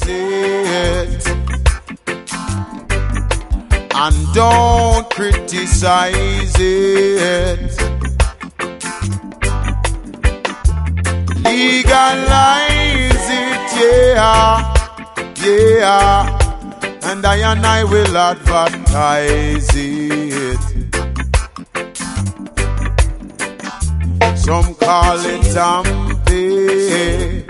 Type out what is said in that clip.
it and don't criticize it. Legalize it, yeah, and I will advertise it. Some call it tamping,